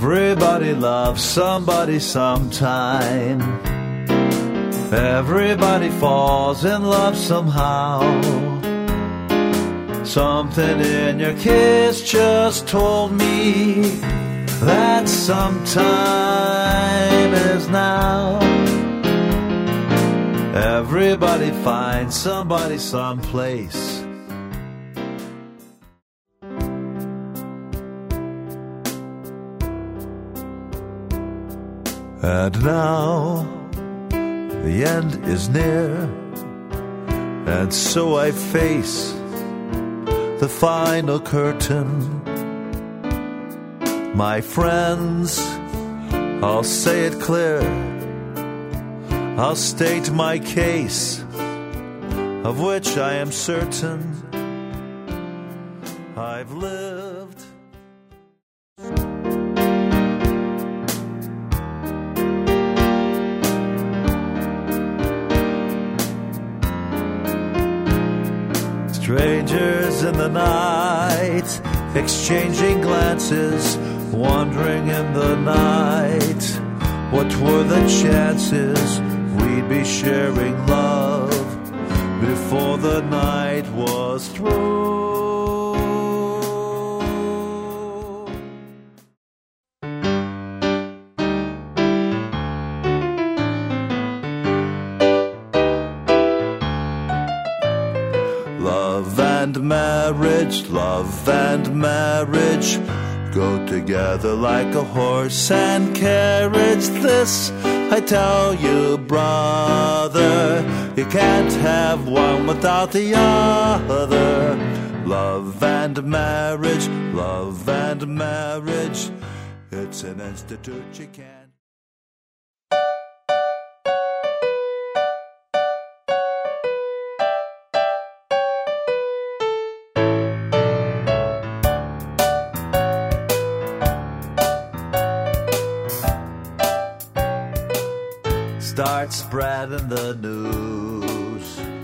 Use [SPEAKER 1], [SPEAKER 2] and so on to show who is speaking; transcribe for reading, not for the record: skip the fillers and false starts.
[SPEAKER 1] Everybody loves somebody sometime. Everybody falls in love somehow. Something in your kiss just told me that sometime is now. Everybody finds somebody someplace. And now the end is near, and so I face the final curtain. My friends, I'll say it clear, I'll state my case, of which I am certain. I've lived. Strangers in the night, exchanging glances, wandering in the night. What were the chances we'd be sharing love before the night was through? Love and marriage go together like a horse and carriage. This I tell you, brother, you can't have one without the other. Love and marriage, it's an institute you can't. Start spreading the news.